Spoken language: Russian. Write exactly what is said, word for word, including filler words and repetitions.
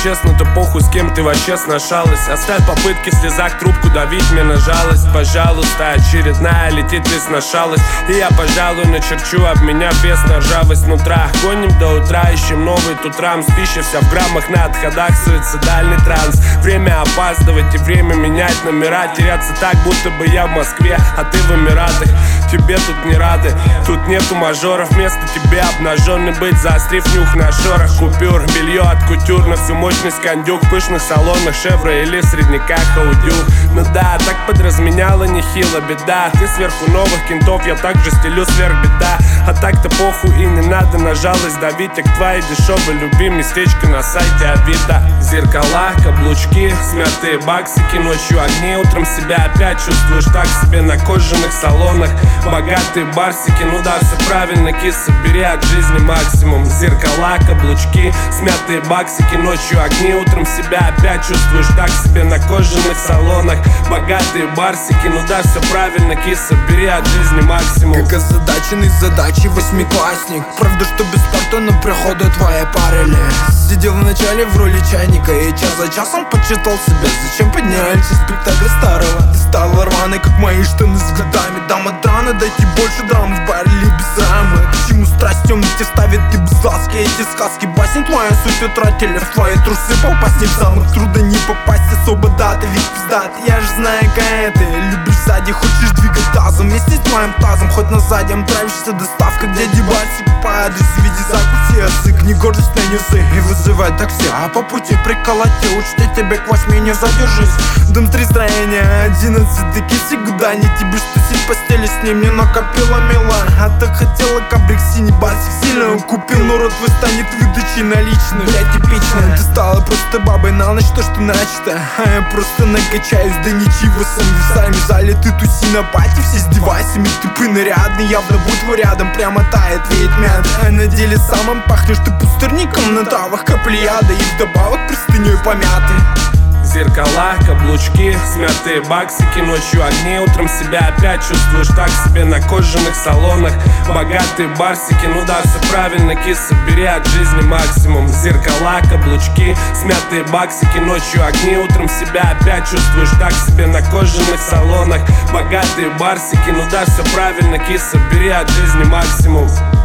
честно, то похуй, с кем ты вообще сношалась. Оставь попытки слезать трубку, давить мне на жалость. Пожалуйста, очередная летит весна шалость. И я, пожалуй, начерчу об меня вес на ржавость нутра. Гоним до утра, ищем новый тут рам. Пища вся в граммах, на отходах, суицидальный транс. Время опаздывать и время менять номера. Теряться так, будто бы я в Москве, а ты в Эмиратах. Тебе тут не рады, тут нету мажоров. Вместо тебе обнаженный быть, заострив нюх на шорах. Купюр, белье от кутюр на всю мощность кондюк. В пышных салонах Шевро или в средняках Аудюк. Ну да, так подразменяла нехило беда. Ты сверху новых кентов, я также стелю сверх беда. А так-то похуй и не надо на жалость давить. А к твоей дешевой любви местечко на сайте Авито. Зеркала, каблучки, смятые баксики. Ночью огни, утром себя опять чувствуешь так себе на кожаных салонах. Богатые барсики, ну да, все правильно, киса, бери от жизни максимум. Зеркала, каблучки, смятые баксики. Ночью огни, утром себя опять чувствуешь так себе на кожаных салонах. Богатые барсики, ну да, все правильно, киса, бери от жизни максимум. Как озадаченный задачей восьмиклассник. Правда, что без старта на приходу твоей параллели. Сидел вначале в роли чайника и час за часом почитал себя. Зачем поднялся спектакля старого? Ты стала рваной, как мои штаны с годами. Дам от раны, дайте больше драм в баре или без рамы. К чему страсть темных тебе ставит и без ласки? Эти сказки басен, твоя суть утратили. В твои трусы попасть не в замок, трудно не попасть. Особо дата, ведь пиздат, я же знаю, какая ты. Любишь сзади, хочешь двигать тазом. Вместе с твоим тазом, хоть на заднем. Нравишься доставка, где дебати по адресу. В виде закуси, язык, не гордость на нюсы. И вызывай такси, а по пути приколоти. Учти тебе к восьми не задержись. Дом три строения, одиннадцать, таки всегда не тебе что сидеть в постели с ним не накопила мила. А так хотела кабрик синий, басик сильно он купил. Но рот твой станет выдачей наличных. Бля, типично, ты стала просто бабой на ночь, то что начато. А я просто накачаюсь, да ничего сам весами. В зале ты туси на пати, все с девайсами. Типы нарядный, явно будь его рядом. Прямо тает, веет мят. А на деле самым пахнешь ты пустырником. На травах капли яда и вдобавок простыней помятый. Зеркала, каблучки, смятые баксики. Ночью огни, утром себя опять чувствуешь так себе на кожаных салонах. Богатые барсики, ну да, все правильно, киса, бери от жизни максимум. Зеркала, каблучки, смятые баксики. Ночью огни, утром себя опять чувствуешь так себе на кожаных салонах. Богатые барсики, ну да, все правильно, киса, бери от жизни максимум.